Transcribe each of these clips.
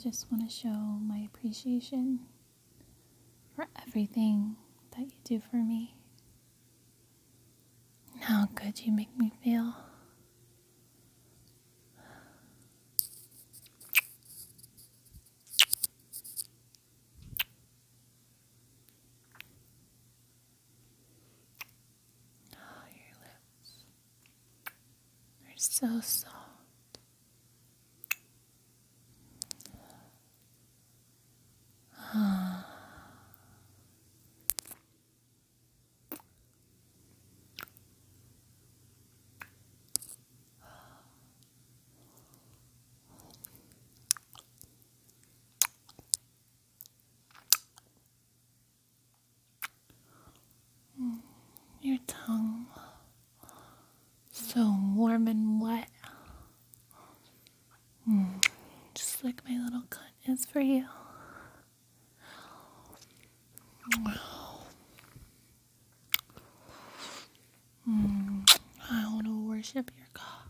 just want to show my appreciation for everything that you do for me. And how good you make me feel. Oh, your lips. They're so soft. Your tongue, so warm and wet. Just like my little cunt is for you. I want to worship your cock.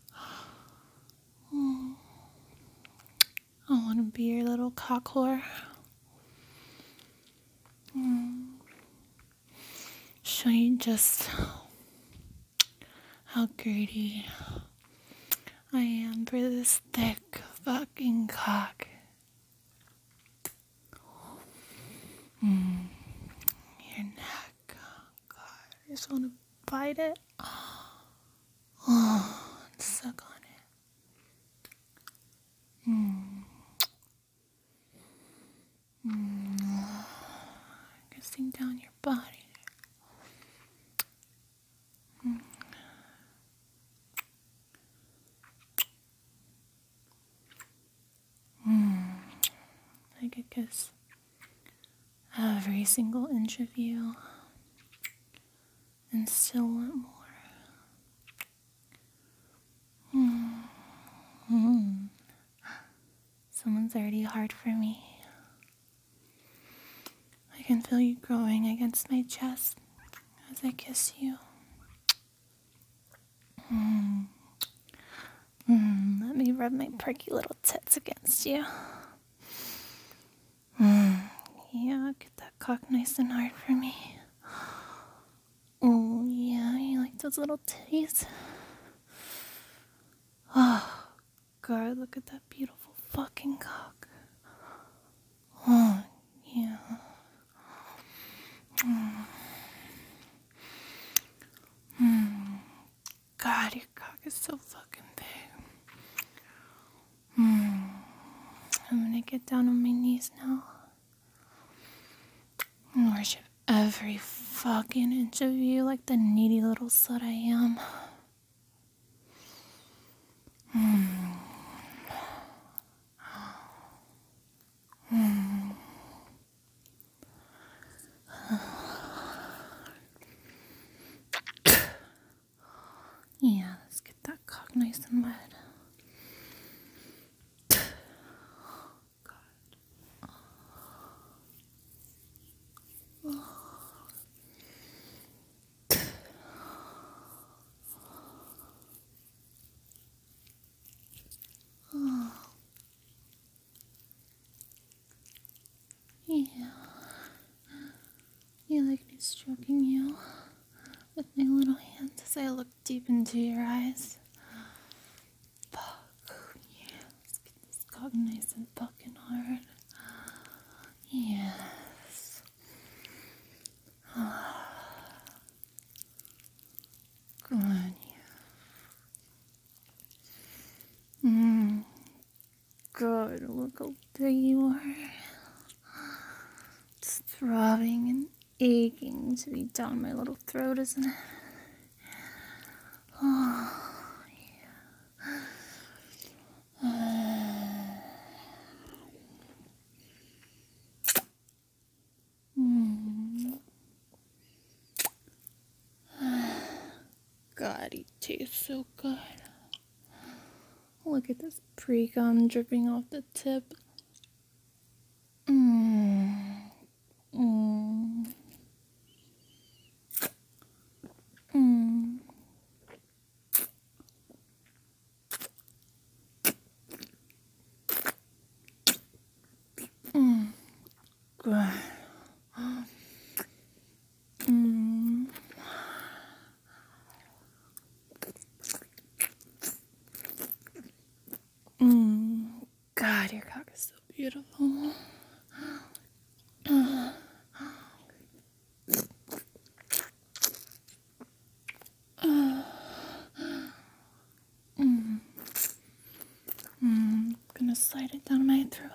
I want to be your little cock whore. Show you just how greedy I am for this thick fucking cock. Your neck. Oh, God. I just want to bite it. And suck on it. Kissing down your body. I could kiss every single inch of you and still want more. Someone's already hard for me. I can feel you growing against my chest as I kiss you. Let me rub my perky little tits against you. Yeah, get that cock nice and hard for me. Oh, yeah, you like those little titties? Oh, God, look at that beautiful fucking cock. Oh, yeah. God, your cock is so fucking big. I'm gonna get down on my knees now and worship every fucking inch of you like the needy little slut I am. Yeah, let's get that cock nice and wet. Yeah. You like me stroking you with my little hands as I look deep into your eyes. Fuck. Yeah, let's get this cock nice and fucking hard. Yes. Good. Good. Look how big you are. It's throbbing and aching to be down my little throat, isn't it? Oh, yeah. God, he tastes so good. Look at this pre-cum dripping off the tip. beautiful. I'm gonna slide it down my throat.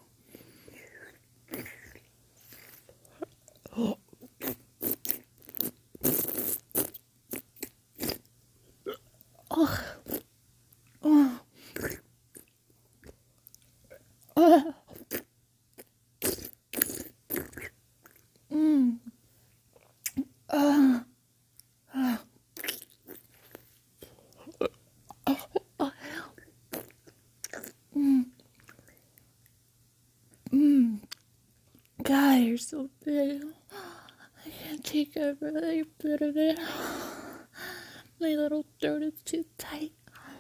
God, you're so big. I can't take every bit of it. My little throat is too tight.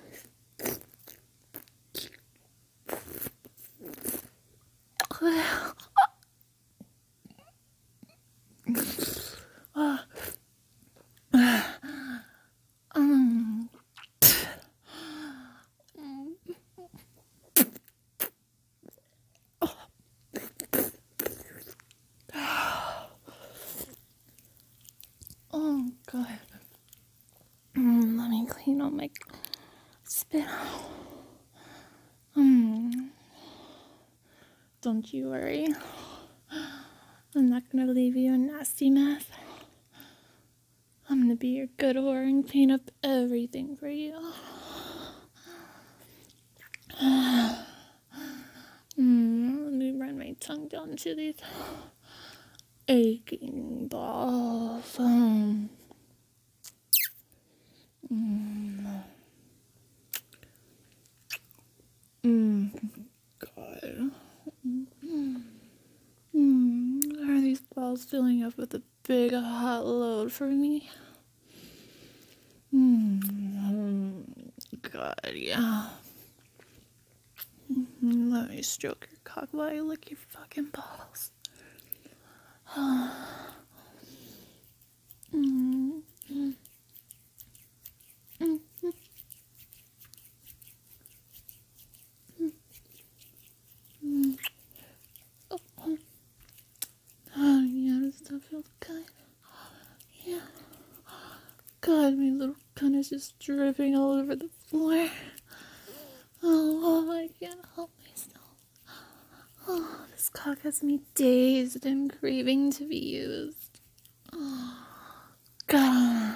Oh, God. Let me clean all my spit out. Don't you worry. I'm not gonna leave you a nasty mess. I'm gonna be your good whore and clean up everything for you. Let me run my tongue down to these aching balls. God. Are these balls filling up with a big hot load for me? God, yeah. Let me stroke your cock while I lick your fucking balls. Oh, yeah, does that feel good? Yeah. God, my little cunt is just dripping all over the floor. Oh, I can't help myself. Oh, this cock has me dazed and craving to be used. Oh, God.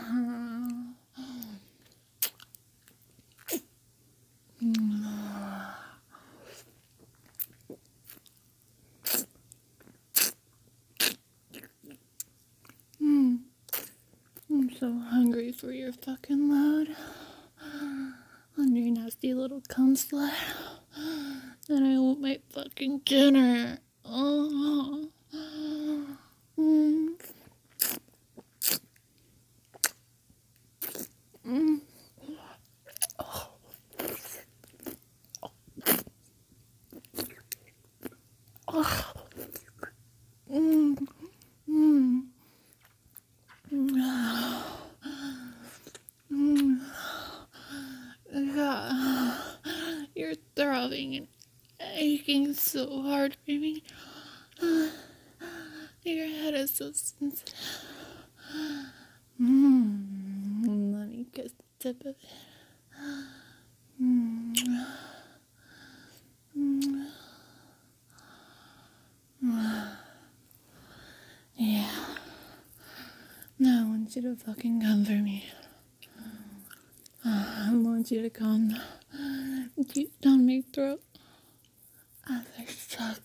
I'm so hungry for your fucking load. On your nasty little cum slut. And I want my fucking dinner. Oh. God. You're throbbing and aching so hard for me. Your head is so sensitive. Let me kiss the tip of it. Yeah. Now I want you to fucking come for me. I want you to come deep down my throat as I suck.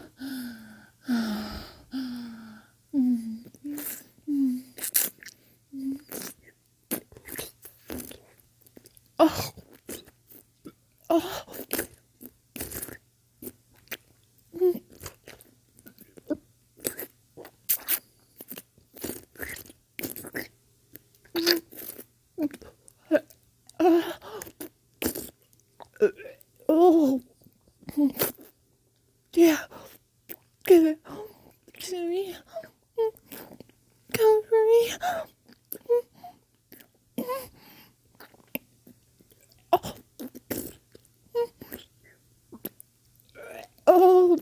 Oh. Oh. Oh. Yeah. Give it to me. Come for me. Oh. Oh.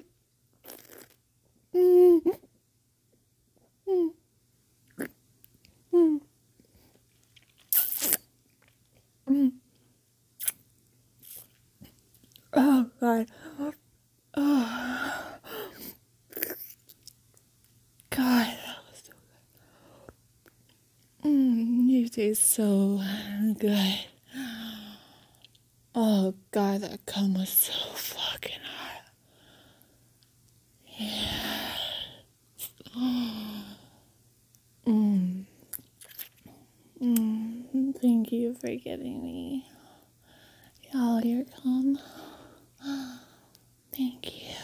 Oh, God. Oh, God, that was so good. You taste so good. Oh, God, that cum was so fucking hot. Yeah. Thank you for giving me all your cum. Thank you.